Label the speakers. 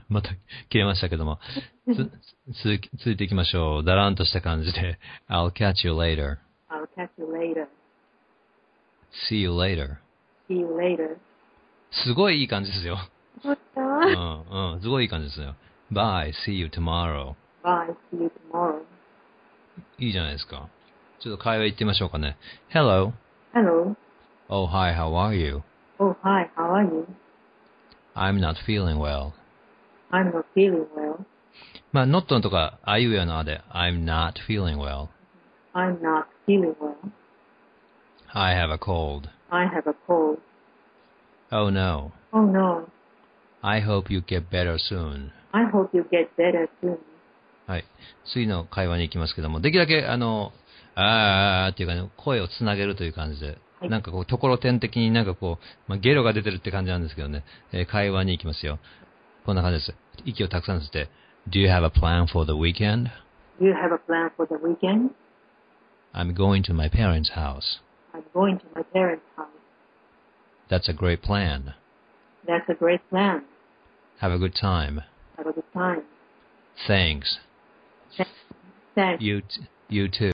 Speaker 1: また切れましたけども。続いていきましょう。だらんとした感じで。I'll catch you later.
Speaker 2: I'll catch you later.
Speaker 1: See you later.
Speaker 2: See you later.
Speaker 1: すごいいい感じですよ。
Speaker 2: そうだ。
Speaker 1: すごいいい感じですよ。Bye, see you tomorrow.
Speaker 2: Bye, see you tomorrow.
Speaker 1: いいじゃないですか。ちょっと会話行ってみましょうかね。Hello.
Speaker 2: Hello.
Speaker 1: Oh, hi, how are you?
Speaker 2: Oh, hi, how are you?
Speaker 1: I'm not feeling well.
Speaker 2: I'm not feeling well.
Speaker 1: まあ、not のとか、あいうえのあで、I'm not feeling well.
Speaker 2: I'm not feeling well.
Speaker 1: I have a cold.
Speaker 2: I have a cold.
Speaker 1: Oh no.
Speaker 2: Oh no.
Speaker 1: I hope you get better soon.
Speaker 2: I hope you get better soon.
Speaker 1: はい。次の会話に行きますけども、できるだけ、っていうかね、声をつなげるという感じで、
Speaker 2: はい
Speaker 1: なんかこう、ところてん的になんかこう、ゲロが出てるって感じなんですけどね、会話に行きますよ。こんな感じです。息をたくさん吸って、Do you have a plan for the weekend?
Speaker 2: Do you have a plan for the weekend?
Speaker 1: I'm going to my parents' house.
Speaker 2: I'm going to my parents' house.
Speaker 1: That's a great plan.
Speaker 2: That's a great plan.
Speaker 1: Have a good time.
Speaker 2: Have a good time.
Speaker 1: Thanks.
Speaker 2: Thanks.
Speaker 1: You too.